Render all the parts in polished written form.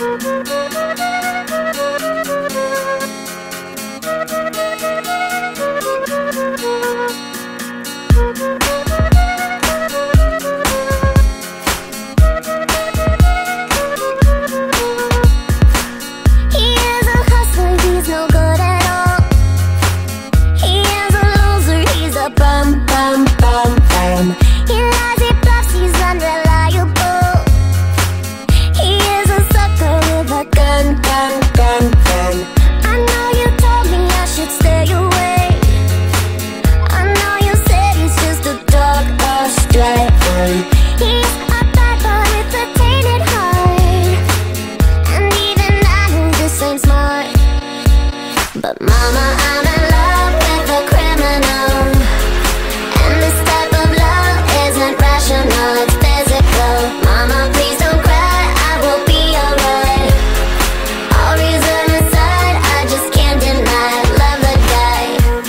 But mama, I'm in love with a criminal, and this type of love isn't rational, it's physical. Mama, please don't cry, I will be alright. All reason aside, I just can't deny, love the guy.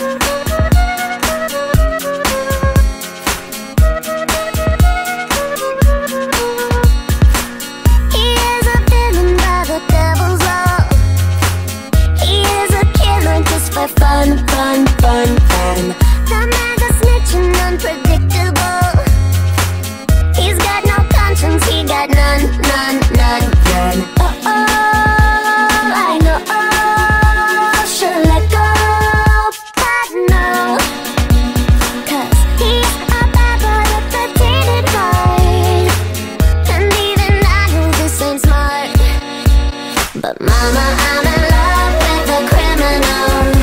He is a villain by the devil's law. He is a killer just for fun, fun, fun, fun. The man's a snitch and unpredictable. He's got no conscience, he got none, none, none, none. Oh, I know, should let go, but no. 'Cause he's a bad boy with a tainted heart, and even I know this ain't smart. But mama, I'm in love with a criminal,